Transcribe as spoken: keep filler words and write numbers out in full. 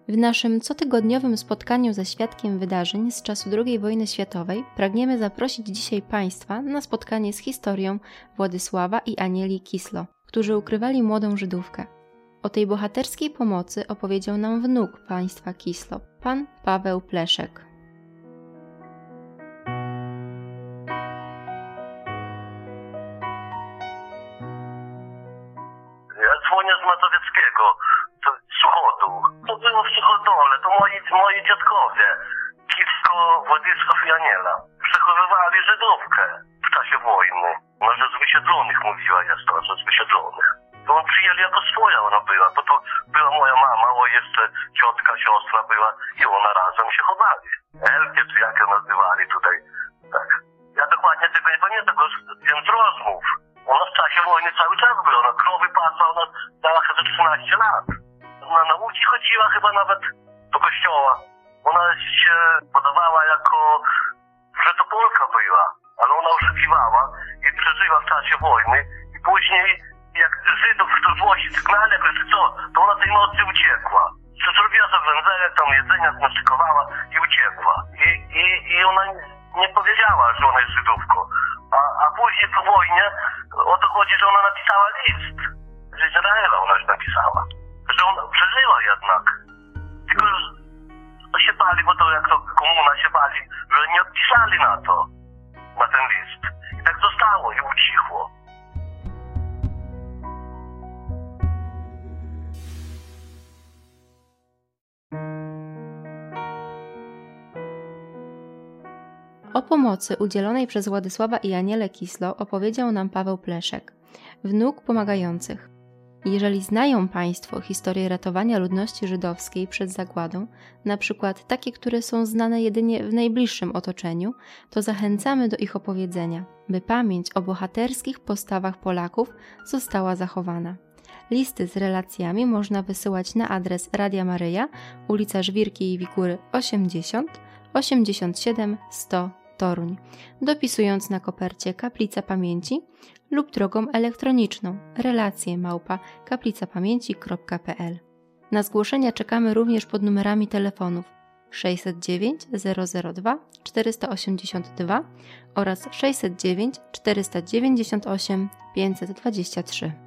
W naszym cotygodniowym spotkaniu ze świadkiem wydarzeń z czasu drugiej wojny światowej pragniemy zaprosić dzisiaj Państwa na spotkanie z historią Władysława i Anieli Kislo, którzy ukrywali młodą Żydówkę. O tej bohaterskiej pomocy opowiedział nam wnuk państwa Kislo, pan Paweł Pleszek. Ja dzwonię z Mazowieckiego, z Suchotu. To było w Suchodole, to moi, moi dziadkowie, Kislo, Władysław i Aniela. Przechowywali Żydówkę w czasie wojny. No, że z wysiedlonych mówiła jest to, że z wysiedlonych. To on przyjęli jako swoja ona była, bo tu była moja mama, o jeszcze ciotka, siostra była i ona razem się chowali. Elkie, czy jak ją nazywali tutaj. Tak. Ja dokładnie tego nie pamiętam, więc rozmów. Ona w czasie wojny cały czas była, ona krowy pasła, ona dała chyba trzynaście lat. Na nauki chodziła chyba nawet do kościoła. Ona się podawała jako, że to Polka była, ale ona oszukiwała i przeżyła w czasie wojny i później jak Żydów w to złości sygnali, czy co, to ona tej nocy uciekła. Co zrobiła sobie wędzelek, tam jedzenia naszykowała i uciekła. I, i, i ona nie powiedziała, że ona jest Żydówką. A, a później po wojnie o to chodzi, że ona napisała list. Z Izraela ona już napisała. Że ona przeżyła jednak. Tylko że się bali, bo to jak to komuna się bali, że nie odpisali na to, na ten list. I tak zostało i ucichło. O pomocy udzielonej przez Władysława i Anielę Kislo opowiedział nam Paweł Pleszek, wnuk pomagających. Jeżeli znają Państwo historię ratowania ludności żydowskiej przed zagładą, na przykład takie, które są znane jedynie w najbliższym otoczeniu, to zachęcamy do ich opowiedzenia, by pamięć o bohaterskich postawach Polaków została zachowana. Listy z relacjami można wysyłać na adres Radia Maryja, ulica Żwirki i Wigury osiemdziesiąt, osiemdziesiąt siedem sto Toruń, dopisując na kopercie Kaplica Pamięci lub drogą elektroniczną relacje małpa kaplicapamięci kropka p l. Na zgłoszenia czekamy również pod numerami telefonów sześćset dziewięć zero zero dwa czterysta osiemdziesiąt dwa oraz sześćset dziewięć czterysta dziewięćdziesiąt osiem pięćset dwadzieścia trzy.